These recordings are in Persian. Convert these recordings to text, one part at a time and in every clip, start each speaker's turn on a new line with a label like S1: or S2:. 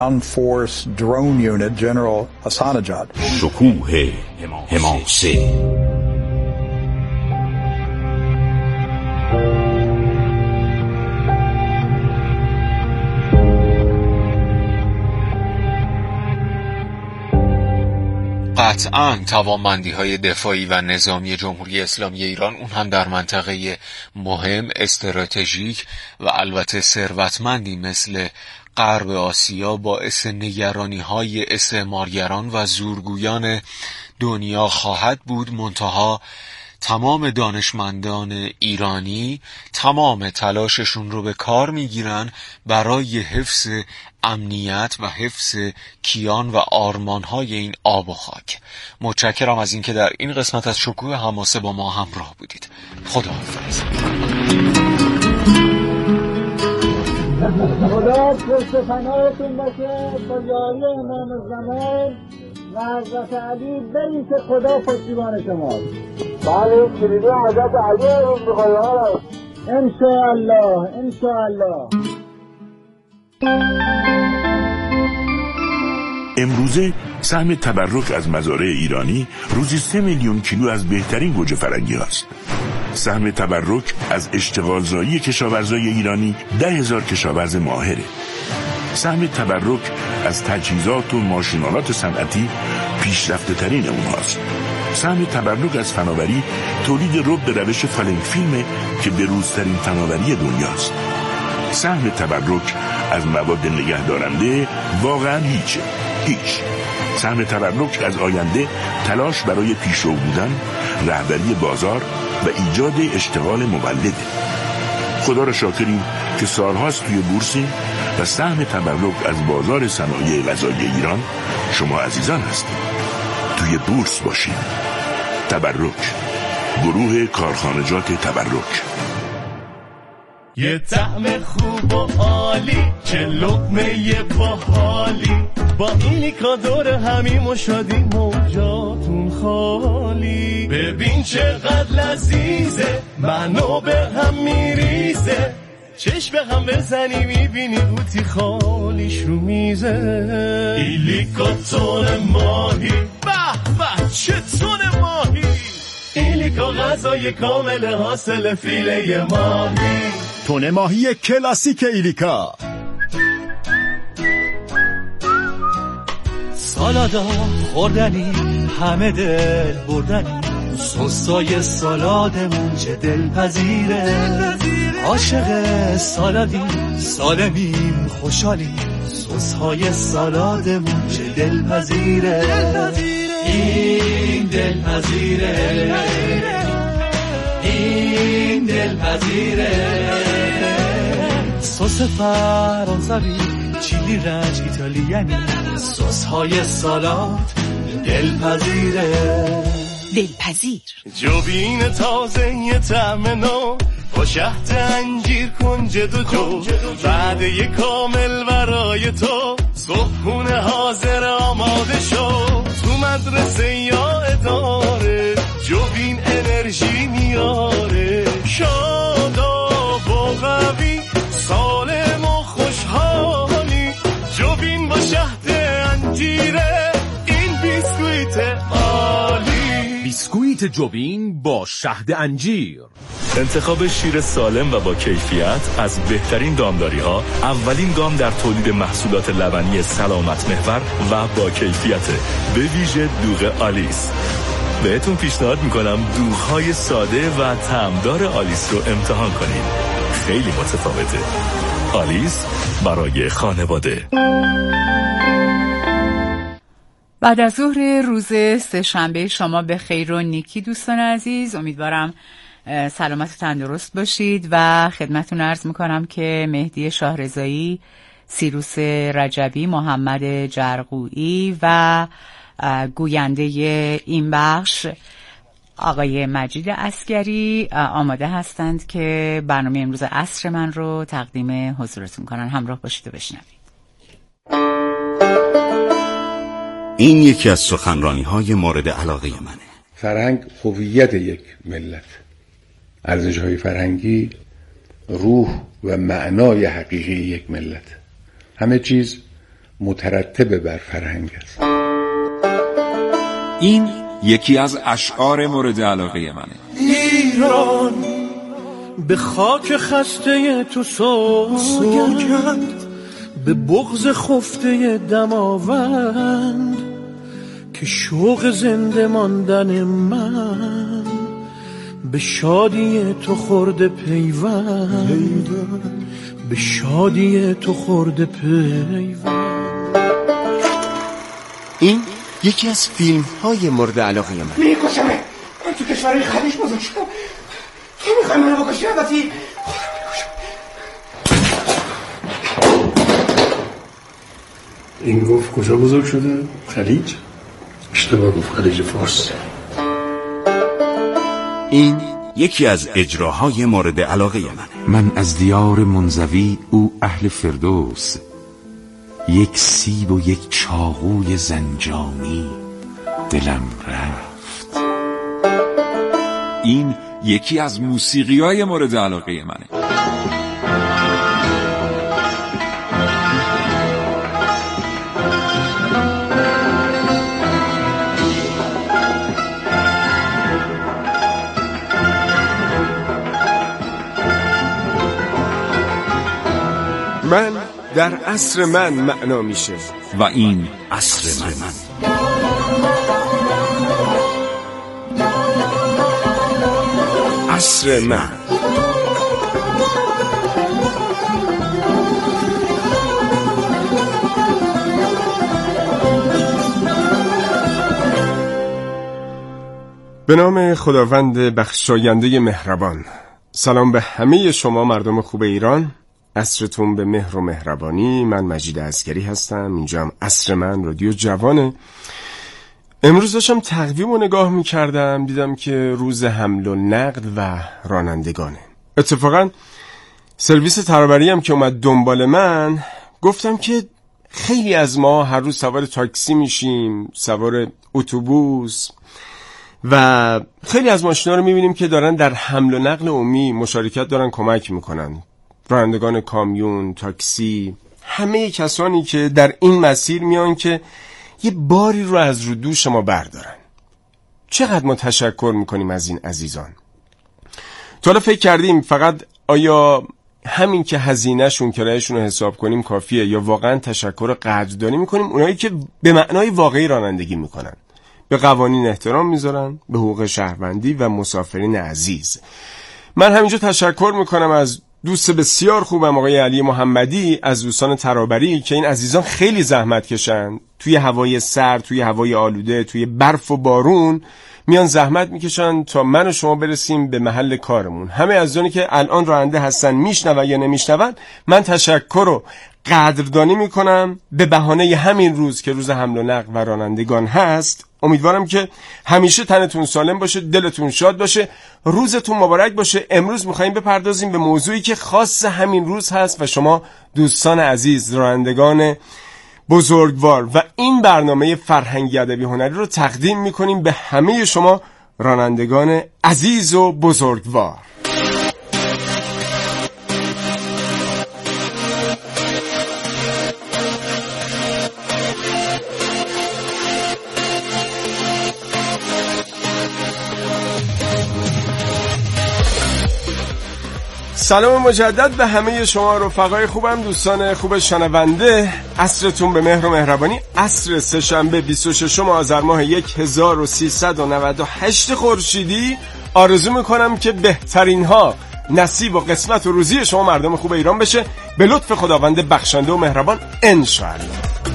S1: Force Drone Unit General Ahsanejad.
S2: شکوه حماسه. قطعاً توانمندی‌های دفاعی و نظامی جمهوری اسلامی ایران، اون هم در منطقه مهم، استراتژیک و البته ثروتمندی مثل غرب آسیا، باعث نگرانی‌های استعمارگران و زورگویان دنیا خواهد بود. منتها تمام دانشمندان ایرانی تمام تلاششون رو به کار میگیرن برای حفظ امنیت و حفظ کیان و آرمانهای این آب و خاک. متشکرم از اینکه در این قسمت از شکوه حماسه با ما همراه بودید. خداحافظ.
S3: خدا پشت پناهتون باشه. با یاری امام زمان و حضرت علی بریم که خدا پشتیبان شماست. بله کلیدی حضرت علی رو میخوایی ها. انشاءالله انشاءالله.
S4: امروزه سهم تبرک از مزارع ایرانی روزی 3 میلیون کیلو از بهترین گوجه فرنگی هاست. سهم تبرک از اشتغالزایی کشاورزای ایرانی 10,000 کشاورز ماهره. سهم تبرک از تجهیزات و ماشینالات صنعتی پیشرفته ترین اونهاست. سهم تبرک از فناوری تولید رب به روش فلنگ فیلمه که بروزترین فناوری دنیاست. سهم تبرک از مواد نگهدارنده واقعا هیچ. سهم تبرک از آینده تلاش برای پیشرو بودن، رهبری بازار و ایجاد اشتغال مولده. خدا را شاکریم که سالهاست توی بورسیم و سهم تبرک از بازار صنایع غذایی ایران شما عزیزان هستید. توی بورس باشید. تبرک، گروه کارخانجات تبرک.
S5: یه طعم خوب و عالی، چه لقمه باحالی، با ایلیکا دور همیم و شادیم و جاتون خالی. ببین چقدر لذیذه، منو به هم میریزه، چشم به هم بزنی میبینی بوتی خالیش رو میزه. ایلیکا تون ماهی، به به چه تون ماهی، ایلیکا غذای کامل حاصل فیله ماهی.
S6: تون ماهی کلاسیک ایلیکا.
S7: سالادا خوردنی همه دل بردنی، سسای سالادمون چه دلپذیره. عاشق سالادی سالمیم خوشحالیم، سسهای سالادمون چه دلپذیره. این دلپذیره، این دلپذیره. سس فرانسوی، چیلی رنج ایتالیانی، سس‌های سالاد دلپذیره.
S8: دلپذیر.
S5: جوبین تازه یه طعم نو، با شهد انجیر کنجد و جو، بعد کامل برای تو، صبحونه حاضر آماده شو. تو مدرسه یا اداره، جوبین انرژی میاره، شاداب و قوی، سالم و خوشحالی. جوبین با شهد انجیره، این بیسکویت عالی.
S9: بیسکویت جوبین با شهد انجیر.
S10: انتخاب شیر سالم و با کیفیت از بهترین دامداری‌ها، اولین گام در تولید محصولات لبنی سلامت محور و با کیفیت، به ویژه دوغ آلیس. بهتون پیشنهاد میکنم دوغ‌های ساده و طعمدار آلیس رو امتحان کنید. خیلی متفاوته. آلیس برای خانواده.
S8: بعد از ظهر روز سه‌شنبه شما به خیر و نیکی دوستان عزیز. امیدوارم سلامت و تندرست باشید و خدمتتون عرض میکنم که مهدی شاهرضایی، سیروس رجبی، محمد جرقویی و گوینده این بخش آقای مجید عسگری آماده هستند که برنامه امروز عصر من رو تقدیم حضورتون کنن. همراه باشید و بشنوید.
S2: این یکی از سخنرانی‌های مورد علاقه منه.
S11: فرهنگ هویت یک ملت، ارزش‌های فرهنگی روح و معنای حقیقی یک ملت. همه چیز مترتب بر فرهنگ است.
S12: این یکی از اشعار مورد علاقه منه.
S5: ایران به خاک خسته تو سوگند، به بغض خفته دماوند، که شوق زنده ماندن من به شادی تو خورده پیوند، به شادی تو خورده پیوند.
S13: این یکی از فیلم های مورد علاقه من.
S14: میکشمه، من تو کشورهای خلیج بزرگ شدم، تو میخوای منو بکشی؟ البته
S11: این گفت کجا بزرگ شده؟ خلیج؟ اشتباه گفت، خلیج فارس.
S13: این یکی از اجراهای مورد علاقه
S15: من از دیار منزوی، او اهل فردوس، یک سیب و یک چاقوی زنجانی دلم رفت.
S12: این یکی از موسیقی‌های مورد علاقه منه.
S13: من در عصر من معنا میشه
S12: و این عصر من.
S13: عصر من.
S16: به نام خداوند بخشاینده مهربان. سلام به همه شما مردم خوب ایران. عصرتون به مهر و مهربانی. من مجید عسگری هستم. اینجا هم عصر من رادیو جوانه. امروز داشتم تقویم رو نگاه میکردم، دیدم که روز حمل و نقل و رانندگانه. اتفاقا سرویس ترابری هم که اومد دنبال من، گفتم که خیلی از ما هر روز سوار تاکسی میشیم، سوار اتوبوس و خیلی از ماشینا رو میبینیم که دارن در حمل و نقل عمومی مشارکت دارن، کمک میکنن. رانندگان کامیون، تاکسی، همه کسانی که در این مسیر میان که یه باری رو از رو دوش ما بردارن. چقدر ما تشکر میکنیم از این عزیزان. تا حالا فکر کردیم فقط آیا همین که هزینه‌شون، کرایه‌شون رو حساب کنیم کافیه، یا واقعا تشکر و قدردانی میکنیم اونایی که به معنای واقعی رانندگی میکنن، به قوانین احترام میذارن، به حقوق شهروندی و مسافرین عزیز. من همینجا تشکر میکنم از دوست بسیار خوبم آقای علی محمدی از دوستان ترابری که این عزیزان خیلی زحمت کشن، توی هوای سرد، توی هوای آلوده، توی برف و بارون میان زحمت میکشن تا من و شما برسیم به محل کارمون. همه عزیزانی که الان راننده هستن، میشنون یا نمیشنون، من تشکر و قدردانی میکنم به بهانه همین روز که روز حمل و نقل و رانندگان هست. امیدوارم که همیشه تنتون سالم باشه، دلتون شاد باشه، روزتون مبارک باشه. امروز میخواییم بپردازیم به موضوعی که خاص همین روز هست و شما دوستان عزیز، رانندگان بزرگوار، و این برنامه فرهنگی ادبی هنری رو تقدیم میکنیم به همه شما رانندگان عزیز و بزرگوار. سلام مجدد به همه شما رفقای خوبم، دوستان خوب شنونده. عصرتون به مهر و مهربانی. عصر سه‌شنبه 26 آذر ماه 1398 خورشیدی. آرزو میکنم که بهترین ها نصیب و قسمت و روزی شما مردم خوب ایران بشه، به لطف خداوند بخشنده و مهربان انشاءالله.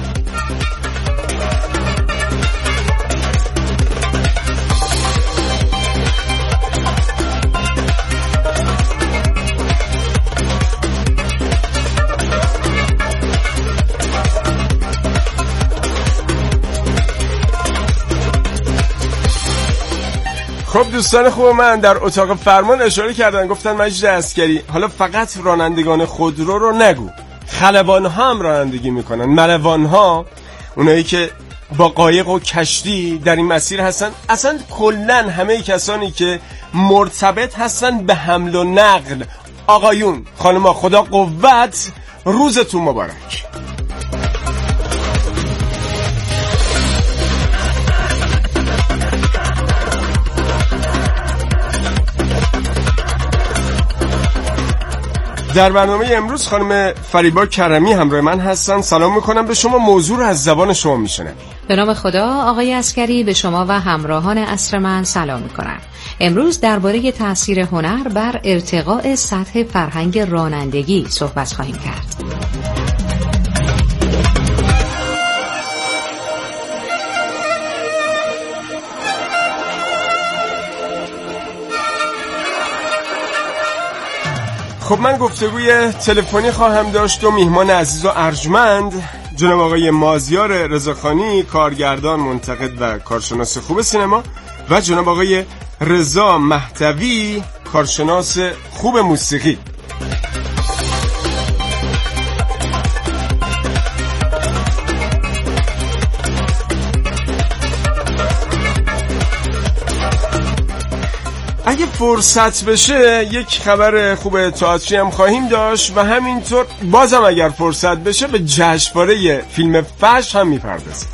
S16: خب دوستان خوب من در اتاق فرمان اشاره کردن، گفتن مجید عسگری حالا فقط رانندگان خودرو رو نگو، خلبان ها هم رانندگی میکنن، ملوان ها، اونایی که با قایق و کشتی در این مسیر هستن، اصلا کلن همه کسانی که مرتبط هستن به حمل و نقل. آقایون، خانما، خدا قوت، روزتون مبارک. در برنامه امروز خانم فریبا کرمی همراه من هستن. سلام میکنم به شما. موضوع رو از زبان شما میشنم.
S17: به نام خدا. آقای عسگری، به شما و همراهان عصر من سلام میکنم. امروز درباره تأثیر هنر بر ارتقاء سطح فرهنگ رانندگی صحبت خواهیم کرد.
S16: خب من گفتگوی تلفنی خواهم داشت و میهمان عزیز و ارجمند جناب آقای مازیار رضاخانی، کارگردان، منتقد و کارشناس خوب سینما، و جناب آقای رضا مهدوی، کارشناس خوب موسیقی. اگه فرصت بشه یک خبر خوب تئاتری هم خواهیم داشت و همینطور بازم اگر فرصت بشه به جشنواره فیلم فجر هم میپردازیم.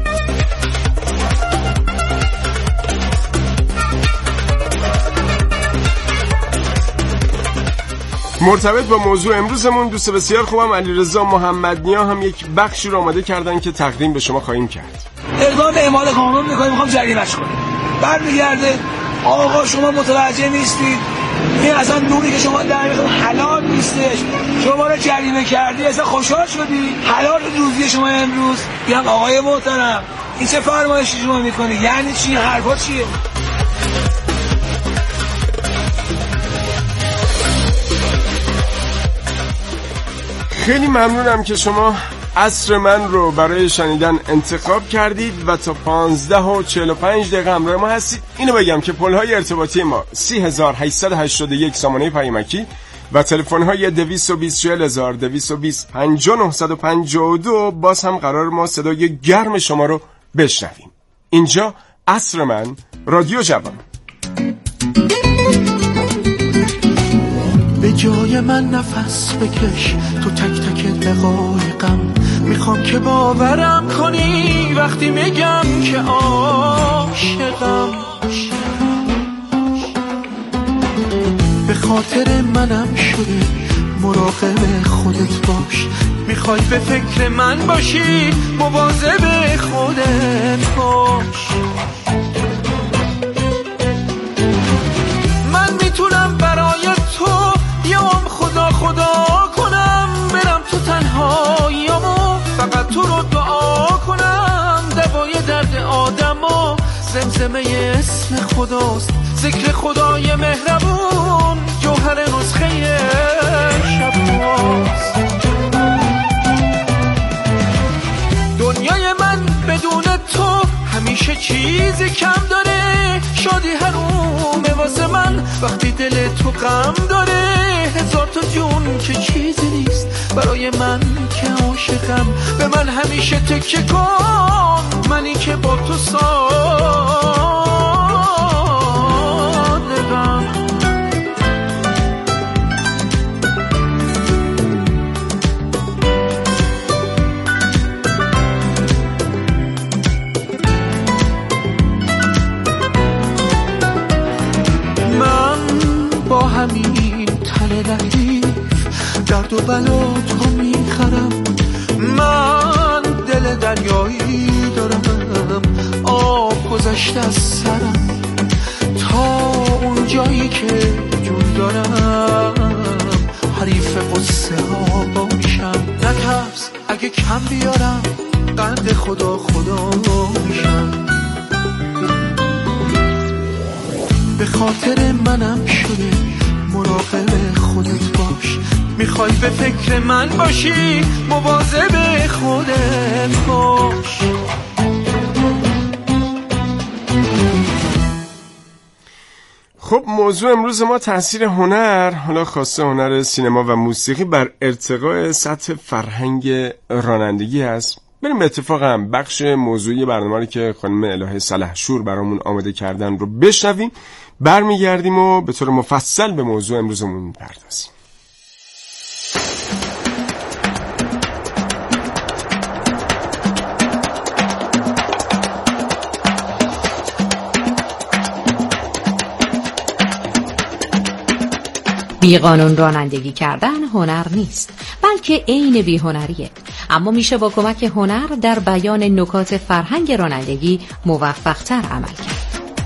S16: مرتبط با موضوع امروزمون دوست بسیار خوبم علیرضا محمدنیا هم یک بخشی رو آماده کردن که تقدیم به شما خواهیم کرد.
S14: اقدام به اعمال قانون میکنیم، میخوام جریمه‌اش کنیم. برمیگرده آقا شما متوجه نیستید، این اصلا نوری که شما در میخوام حلال نیستش، شما رو جریمه کردی، اصلا خوشحال شدی حلال روزی شما امروز. میگم آقای محترم این چه فرمایشی شما میکنی؟ یعنی چی؟ حرفا چیه؟
S16: خیلی ممنونم که شما عصر من رو برای شنیدن انتخاب کردید و تا 15:45 همراه ما هستید. اینو بگم که پل‌های ارتباطی ما 3881 سامانه پیامکی و تلفن‌های 220 باز هم قرار ما صدای گرم شما رو بشنویم. اینجا عصر من، رادیو جوان.
S18: به جای من نفس بکش تو تک تک دقایقم، میخوام که باورم کنی وقتی میگم که عاشقم. به خاطر منم شده مراقب خودت باش، میخوای به فکر من باشی مواظب خودت باش. من میتونم برای تو یام خدا کنم، برم تو تنهاییامو فقط تو رو دعا کنم. دوای درد آدمو زمزمه اسم خداست، ذکر خدای مهربون جوهر نسخه شباست. دنیای من بدون تو همیشه چیزی کم داره، شادی حرومه واسه من وقتی دل تو غم داره. هزار تا جون که چیزی نیست برای من که عاشقم، به من همیشه تکیه کن، منی که با تو صادقم. همین تن لطیف درد و بلا تو میخرم، من دل دریایی دارم، آب گذشته از سرم تا اون جایی که جون دارم، حریف قصه ها باشم. نترس اگه کم بیارم قند خدا میشم. به خاطر منم شده مراقب خودت باش، میخوای به فکر من باشی مواظب خودت باش.
S16: خب موضوع امروز ما تأثیر هنر، حالا خاصه هنر سینما و موسیقی، بر ارتقاء سطح فرهنگ رانندگی است. بریم به اتفاق هم بخش موضوعی برنامه که خانم الهه سلحشور برامون آماده کردن رو بشنویم، برمیگردیم و به طور مفصل به موضوع امروزمون میپردازیم.
S17: بیقانون رانندگی کردن هنر نیست، بلکه عین بی‌هنریه. اما میشه با کمک هنر در بیان نکات فرهنگ رانندگی موفق‌تر عمل کرد.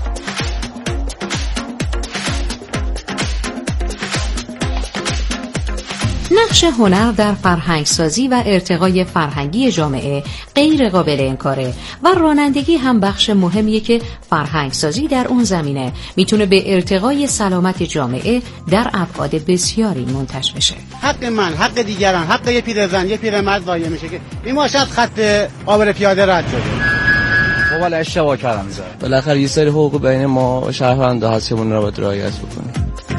S17: نقش هنر در فرهنگسازی و ارتقای فرهنگی جامعه غیر قابل انکاره و رانندگی هم بخش مهمیه که فرهنگسازی در اون زمینه میتونه به ارتقای سلامت جامعه در ابعاد بسیاری منتج بشه.
S19: حق من، حق دیگران، حق یه پیرزن، یه پیرمرد ضایع میشه که این ماشین خط عابر پیاده رد شده.
S20: خب ولی اشتباه کردم میذاره. بالاخره یه سری حقوق بین ما شهروندا هست که اون رو باید رعایت بکنیم.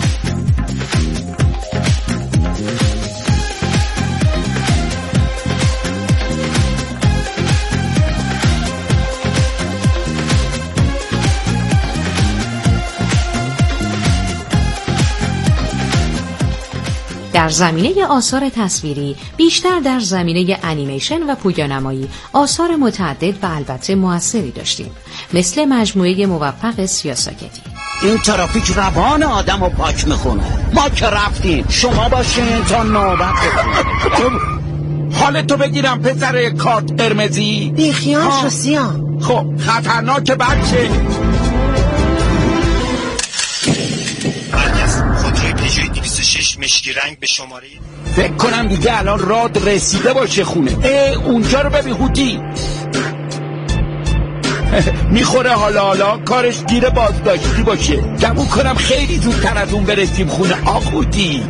S17: در زمینه آثار تصویری، بیشتر در زمینه انیمیشن و پویانمایی آثار متعدد و البته موثری داشتیم، مثل مجموعه موفق سیاساکتی.
S21: این ترافیک روان آدم رو پاک میخونه. ما که رفتیم، شما باشین تا نوبت بکنید.
S22: حالتو بگیرم پسر کارت قرمزی
S21: بیخیال شو سیام.
S22: خب خطرناک بچه.
S23: خودروی پژو 206 مشکی رنگ به شماره.
S22: فکر کنم دیگه الان راد رسیده باشه خونه. اونجا رو ببین هوتی. میخوره حالا کارش گیر بازداشتی باشه. گمون کنم خیلی زودتر از اون برسیم خونه. آخوتی.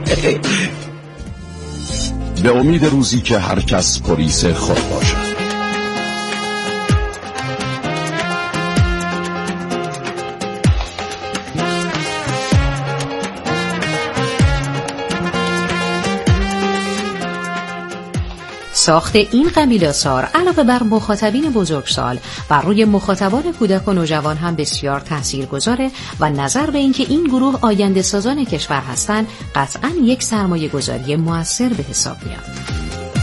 S24: به امید روزی که هر کس پلیس خود باشد.
S17: ساخت این قبیل آثار علاوه بر مخاطبین بزرگسال بر روی مخاطبان کودک و نوجوان هم بسیار تاثیرگذاره و نظر به اینکه این گروه آینده سازان کشور هستند قطعاً یک سرمایه گذاری مؤثر به حساب میاد.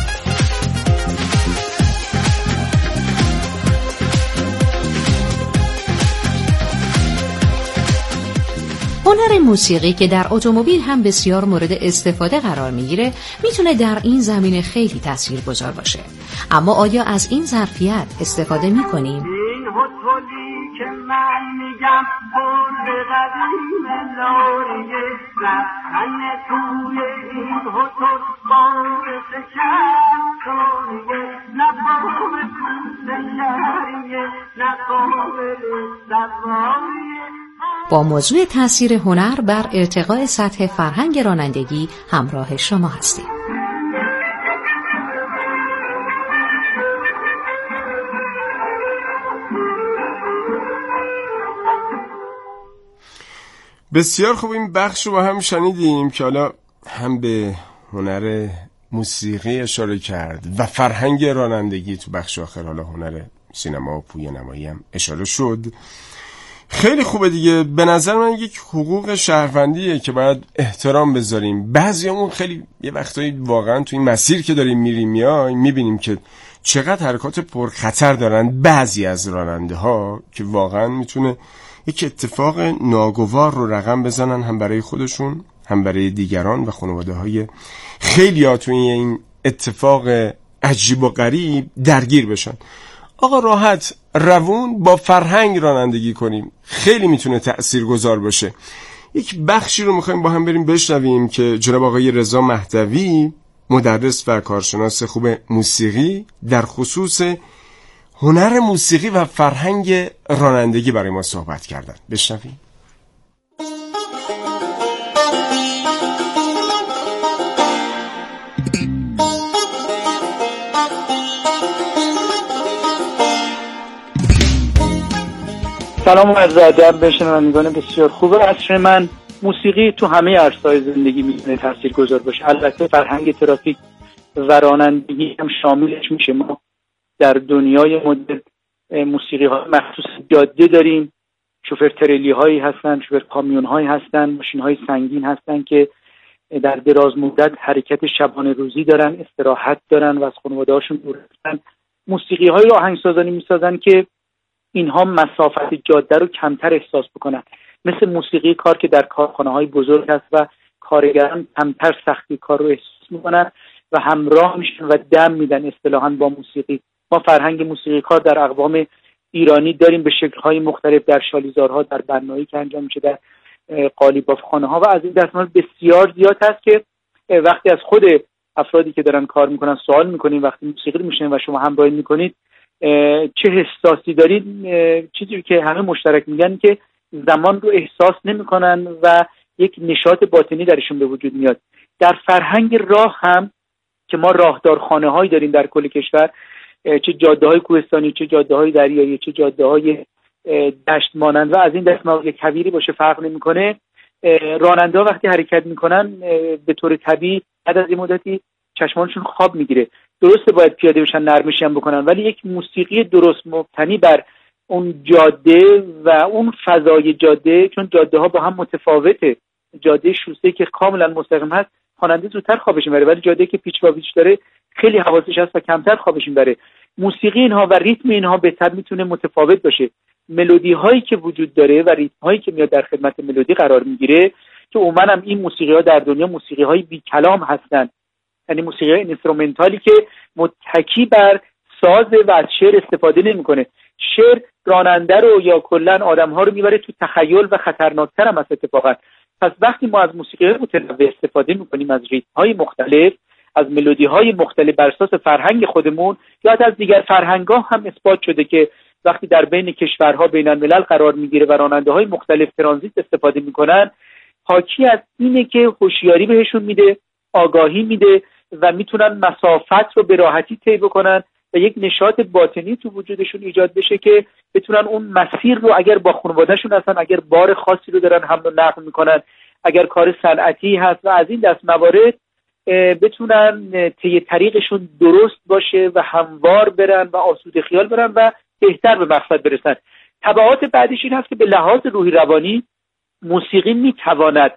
S17: هنر موسیقی که در اتومبیل هم بسیار مورد استفاده قرار میگیره میتونه در این زمینه خیلی تاثیرگذار باشه. اما آیا از این ظرفیت استفاده میکنیم؟
S3: این هتلی که من میگم پر قدیم لاریه رفتن توی این هتل باعث شرطانیه نقابل سنگریه نقابل سواریه.
S17: با موضوع تأثیر هنر بر ارتقاء سطح فرهنگ رانندگی همراه شما هستیم.
S16: بسیار خوب، این بخش رو با هم شنیدیم که حالا هم به هنر موسیقی اشاره کرد و فرهنگ رانندگی تو بخش آخر، حالا هنر سینما و پویانمایی هم اشاره شد. خیلی خوبه دیگه. به نظر من یک حقوق شهروندیه که باید احترام بذاریم. بعضیامون خیلی یه وقتایی واقعا تو این مسیر که داریم میریم میبینیم که چقدر حرکات پرخطر دارن بعضی از راننده ها که واقعا میتونه یک اتفاق ناگوار رو رقم بزنن، هم برای خودشون هم برای دیگران و خانواده های خیلی ها توی این اتفاق عجیب و غریب درگیر بشن. آقا راحت روون با فرهنگ رانندگی کنیم، خیلی میتونه تأثیرگذار باشه. یک بخشی رو میخوایم با هم بریم بشنویم که جناب آقای رضا مهدوی، مدرس و کارشناس خوب موسیقی، در خصوص هنر موسیقی و فرهنگ رانندگی برای ما صحبت کردن. بشنویم.
S25: سلام و عرض ادب به شنوندگان بسیار خوب عصر من. موسیقی تو همه عرصه‌های زندگی میتونه تاثیرگذار باشه. البته فرهنگ ترافیک و رانندگی هم شاملش میشه. ما در دنیای مدرن موسیقی‌ها مخصوص جاده داریم، شوفر تریلی هایی هستن، شوفر کامیون هایی هستن، ماشین های سنگین هستن که در دراز مدت حرکت شبانه روزی دارن، استراحت دارن و از خانواده‌هاشون دور هستن. موسیقی های آهنگسازانی میسازن که اینها مسافت جاده رو کمتر احساس بکنن، مثل موسیقی کار که در کارخانه‌های بزرگ هست و کارگران کمتر سختی کار رو احساس میکنن و همراه میشن و دم میدن اصطلاحاً با موسیقی. ما فرهنگ موسیقی کار در اقوام ایرانی داریم به شکل‌های مختلف، در شالیزارها، در بنایی که انجام میشه، در قالیبافخانه‌ها و از این دستمال بسیار زیاد هست که وقتی از خود افرادی که دارن کار میکنن سوال میکنیم وقتی موسیقی میشنن و شما همراهی میکنید چه حساسی دارید، چیزی که همه مشترک میگن که زمان رو احساس نمیکنن و یک نشاط باطنی درشون به وجود میاد. در فرهنگ راه هم که ما راهدارخانه هایی داریم در کل کشور، چه جاده های کوهستانی، چه جاده های دریایی، چه جاده های دشت مانند و از این دست موارد کبیری باشه فرق نمیکنه. راننده ها وقتی حرکت میکنن به طور طبیعی بعد از این مدتی چشمانشون خواب میگیره. درسته باید پیاده بشن، نرمشی هم بکنن، ولی یک موسیقی درست مبتنی بر اون جاده و اون فضای جاده، چون جاده ها با هم متفاوته، جاده شوسته که کاملا مستقیم هست خواننده زودتر خوابش میبره، ولی جاده که پیچ و پیچ داره خیلی حواسش هست و کمتر خوابش میبره. موسیقی اینها و ریتم اینها به طبع میتونه متفاوت باشه. ملودی هایی که وجود داره و ریتم هایی که میاد در خدمت ملودی قرار میگیره که عموما هم این موسیقی ها در دنیا موسیقی های بی کلام هستن، یعنی موسیقی های اینسترومنتالی که متکی بر ساز و از شعر استفاده نمیکنه. شعر راننده رو یا کلا آدم ها رو میبره تو تخیل و خطرناکتر هم است اتفاقا. پس وقتی ما از موسیقی متنوع استفاده میکنیم، از ریتم های مختلف، از ملودی های مختلف بر اساس فرهنگ خودمون یا از دیگر فرهنگ ها هم اثبات شده که وقتی در بین کشورها بین الملل قرار میگیره و راننده های مختلف ترانزیت استفاده میکنن، حاکی از اینه که هوشیاری بهشون میده، آگاهی میده و میتونن مسافت رو به راحتی طی بکنن و یک نشاط باطنی تو وجودشون ایجاد بشه که بتونن اون مسیر رو اگر با خانواده‌شون هستن، اگر بار خاصی رو دارن حمل و نقل میکنن، اگر کار صنعتی هست و از این دست موارد بتونن طی طریقشون درست باشه و هموار برن و آسوده خیال برن و بهتر به مقصد برسن. تبعات بعدش این هست که به لحاظ روحی روانی موسیقی میتواند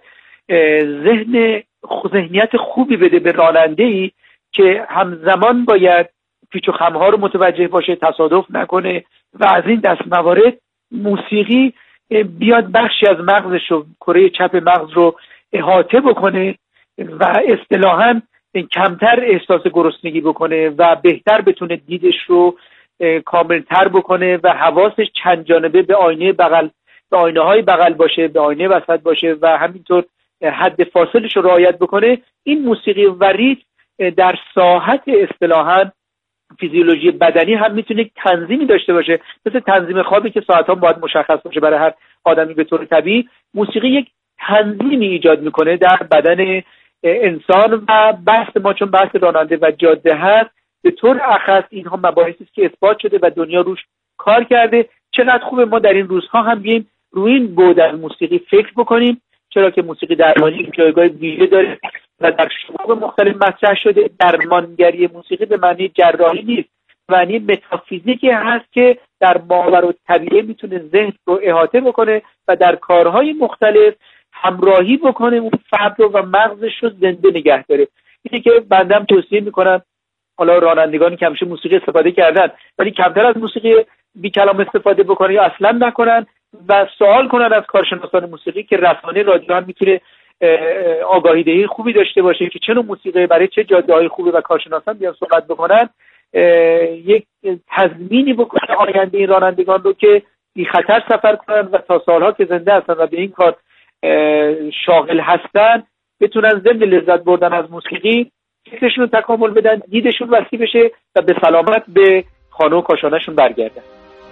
S25: ذهنیت خوبی بده به راننده‌ای که همزمان باید پیچ و خم‌ها رو متوجه باشه، تصادف نکنه و از این دست موارد موسیقی بیاد بخشی از مغزش رو، کره چپ مغز رو احاطه بکنه و اصطلاحاً کمتر احساس گرسنگی بکنه و بهتر بتونه دیدش رو کاملتر بکنه و حواسش چند جانبه به آینه بغل، به آینه های بغل باشه، به آینه وسط باشه و همینطور حد فاصلش رو رعایت بکنه. این موسیقی و ریتم در ساحت اصطلاحاً فیزیولوژی بدنی هم میتونه تنظیمی داشته باشه، مثل تنظیم خوابی که ساعت‌ها باید مشخص باشه برای هر آدمی به طور طبیعی. موسیقی یک تنظیمی ایجاد میکنه در بدن انسان و بحث ما چون بحث راننده و جاده هست، به طور اخص اینها مباحثی است که اثبات شده و دنیا روش کار کرده. چقدر خوبه ما در این روزها هم بیایم روی این بود از موسیقی فکر بکنیم، چرا که موسیقی درمانی جایگاه ویژه داره و در شعوب مختلف مطرح شده. درمانگری موسیقی به معنی جراحی نیست، معنی متافیزیکی هست که در ماورالطبیعه میتونه ذهن رو احاطه بکنه و در کارهای مختلف همراهی بکنه اون فرد رو و مغزش رو زنده نگه داره. اینه که بندم توصیه میکنم حالا رانندگانی که همیشه موسیقی استفاده کردن ولی کمتر از موسیقی بی کلام استفاده بکنن یا اصلا نکنن و سوال کنن از کارشناسان موسیقی که رسانه رادیو هم میتونه آگاهی دهی خوبی داشته باشه که چه نوع موسیقی برای چه جاده‌های خوبه و کارشناسان بیان صحبت بکنن، یک تضمینی بکنه آینده این رانندگان رو که بی خطر سفر کنن و تا سالها که زنده هستن و به این کار شاغل هستن بتونن ضمن لذت بردن از موسیقی فکرشون رو تکامل بدن، دیدشون وسیع بشه و به سلامت به خانه و کاشانه‌شون برگردن.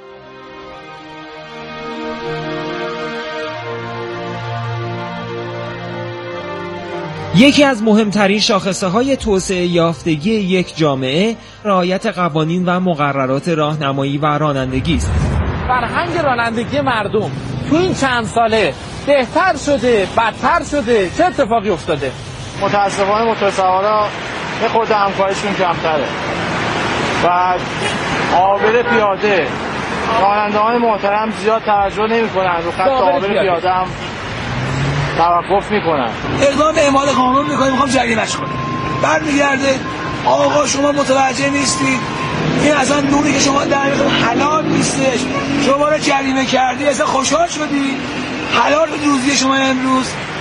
S1: یکی از مهمترین شاخصه‌های توسعه یافتگی یک جامعه رعایت قوانین و مقررات راهنمایی و رانندگی است.
S4: فرهنگ رانندگی مردم تو این چند ساله بهتر شده، بدتر شده، چه اتفاقی افتاده؟
S3: متاسفانه موتورسوارا یه خورده همکاریشون کمتره و عابر پیاده راننده‌های محترم زیاد توجه نمی‌کنن، رو خط عابر پیاده هم توقف میکنن.
S14: اقدام به اعمال قانون میکنیم، میخوام جریمه‌اش کنیم. برمیگرده آقا شما متوجه نیستید، این اصلا نوری که شما در حلال نیستش، شما رو جریمه کردی، اصلا خوشحال شدی حلال روزی شما امروز.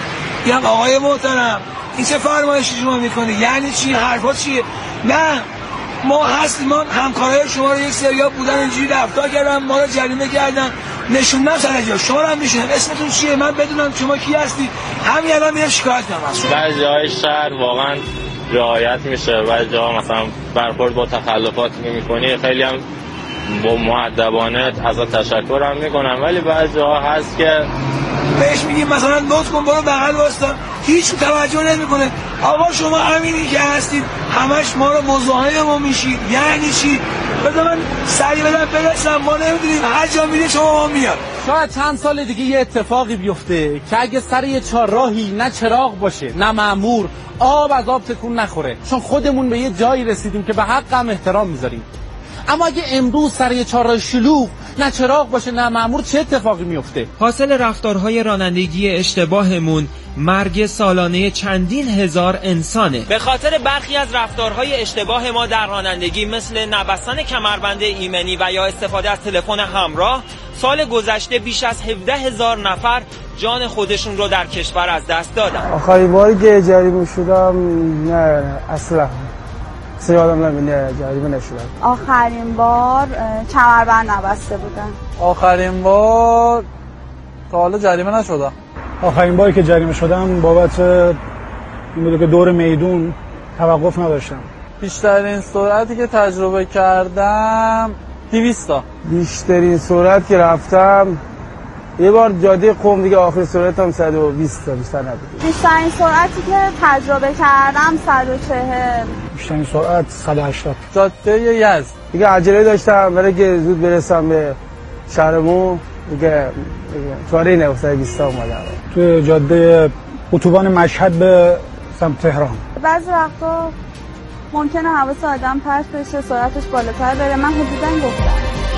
S14: میگم آقای محترم این چه فرمایشی شما میکنی؟ یعنی چی؟ حرفا چیه؟ نه ما هستیم، ما همکارای شما رو یک سریا بودن اینجوری رفتار کردن، ما رو جریمه کردن، نشوندم سر جا. شما رو هم میشونم، اسمتون چیه؟ من بدونم شما کی هستی. همین الان میرم شکایت کنم از شما.
S6: بعضی جای شهر واقعا رعایت میشه، بعضی جا مثلا برخورد با تخلفاتی که میکنی خیلی هم با مؤدبانه ازت تشکر هم میکنم، ولی بعضی جا هست که
S14: بهش میگیم مثلا لطف کن برو بغل واستا، هیچ توجه نمیکنه. آقا شما همینی که هستید همش ما رو مزاحم ما میشید، یعنی چی؟ بذار من سریع بدم برسم، ما نمیدونیم هر جا میره شما ما میاد.
S4: شاید چند سال دیگه یه اتفاقی بیفته که اگه سر یه چهارراهی نه چراغ باشه نه مأمور، آب از آب تکون نخوره، چون خودمون به یه جایی رسیدیم که به حقم احترام میذاریم. اما اگه امروز سر یه چهارراه شلوغ نه چراغ باشه نه مأمور، چه اتفاقی میفته؟
S1: حاصل رفتارهای رانندگی اشتباهمون مرگ سالانه چندین هزار انسانه. به خاطر برخی از رفتارهای اشتباه ما در رانندگی مثل نبستن کمربند ایمنی و یا استفاده از تلفن همراه، سال گذشته بیش از 17,000 نفر جان خودشون رو در کشور از دست دادن.
S7: آخرین باری که جریمه شدم نه اصلا یادم نمیاد جریمه نشدم.
S8: آخرین بار کمربند نبسته بودم.
S20: آخرین بار تا حالا جریمه نشدم.
S7: آخرین باری که جریمه شدم بابت این بود که دور میدون توقف نداشتم.
S20: بیشترین سرعتی که تجربه کردم 200 تا.
S7: بیشترین سرعت که رفتم یه بار جاده قم دیگه، آخر سرعتم 120 تا، بیشتر نبود.
S8: بیشترین سرعتی که تجربه کردم 140.
S7: بیشترین سرعت 180.
S20: جاده یزد
S7: دیگه عجله داشتم برای که زود برسم به شهرمون، دیگه چاره نه 120 اومدم. تو جاده اتوبان مشهد به سمت تهران
S8: بعضی وقتا ممکنه حواس آدم پرت بشه، سرعتش بالاتر بره. من حدوداً گفتم.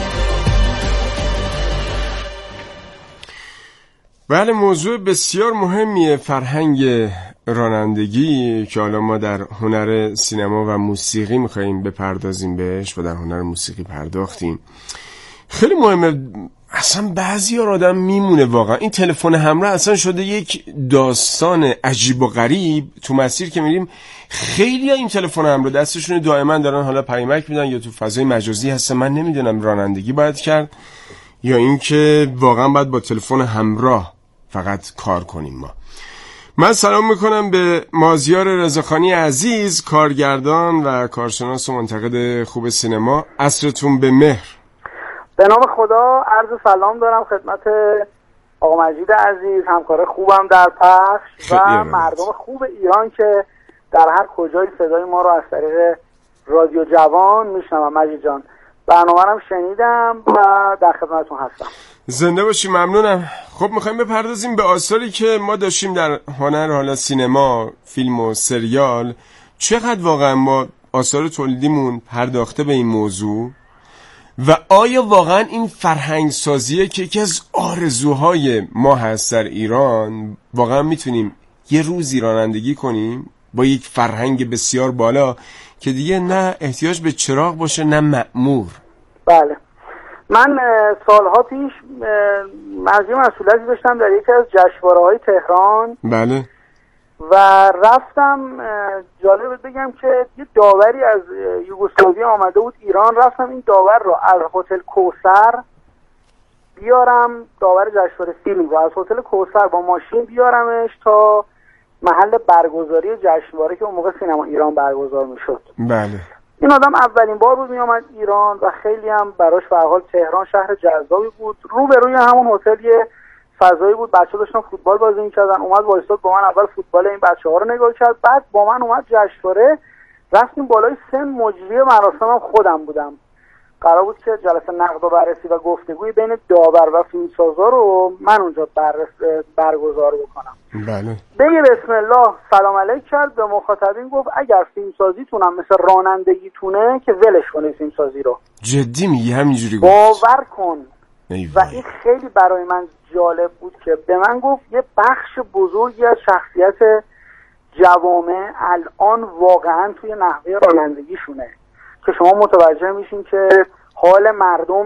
S16: بله، موضوع بسیار مهمیه فرهنگ رانندگی که حالا ما در هنر سینما و موسیقی میخواییم بپردازیم بهش و در هنر موسیقی پرداختیم. خیلی مهمه. اصلا بعضی ها آدم میمونه واقعا. این تلفن همراه اصلا شده یک داستان عجیب و غریب. تو مسیر که میریم خیلی ها این تلفن همراه دستشون دائما دارن حالا پیامک میدن یا تو فضای مجازی هست. من نمیدونم رانندگی باید کرد یا اینکه واقعا باید با تلفن همراه فقط کار کنیم ما. من سلام میکنم به مازیار رضاخانی عزیز، کارگردان و کارشناس و منتقد خوب سینما. عصرتون به مهر.
S25: به نام خدا عرض سلام دارم خدمت آقا مجید عزیز، همکار خوبم در پخش و مردم خوب ایران که در هر کجای صدای ما رو از طریق رادیو جوان میشنوم. مجید جان، برنامه رو شنیدم و در خدمتتون هستم.
S16: زنده باشی، ممنونم. خب میخوایم بپردازیم به آثاری که ما داشتیم در هنر حالا سینما، فیلم و سریال. چقدر واقعا ما آثار تولیدیمون پرداخته به این موضوع و آیا واقعا این فرهنگ سازیه که یکی از آرزوهای ما هست در ایران؟ واقعا میتونیم یه روزی رانندگی کنیم با یک فرهنگ بسیار بالا که دیگه نه احتیاج به چراغ باشه نه مأمور؟
S25: بله، من سالها پیش مرجع مسئولیتی داشتم در یکی از جشنواره‌های تهران.
S16: بله.
S25: و رفتم، جالب بگم که یه داوری از یوگسلاوی آمده بود ایران. رفتم این داور رو از هتل کوثر بیارم، داور جشنواره فیلم رو از هتل کوثر با ماشین بیارمش تا محل برگزاری جشنواره که اون موقع سینما ایران برگزار میشد.
S16: بله.
S25: این آدم اولین بار بود میامد ایران و خیلی هم براش به هر حال تهران شهر جذابی بود. روبروی همون هتل یه فضایی بود، بچه‌ها داشتن فوتبال بازی می‌کردن. اومد وایساد با من اول فوتبال این بچه‌ها رو نگاه کرد، بعد با من اومد جشنواره. رفتیم بالای سن، مجری مراسمم خودم بودم. قرار بود که جلسه نقد و بررسی و گفتگوی بین داور و فیلمسازا رو من اونجا برگزار بکنم.
S16: بله.
S25: بگه بسم الله سلام علیک کرد، به مخاطبین گفت اگر فیلمسازیتونم مثل رانندگیتونه که ولش کنید فیلمسازی رو.
S16: جدی میگی؟ همینجوری گفت؟
S25: باور کن. و این خیلی برای من جالب بود که به من گفت یه بخش بزرگی از شخصیت جوامع الان واقعا توی نحوه رانندگیشونه که شما متوجه میشین که حال مردم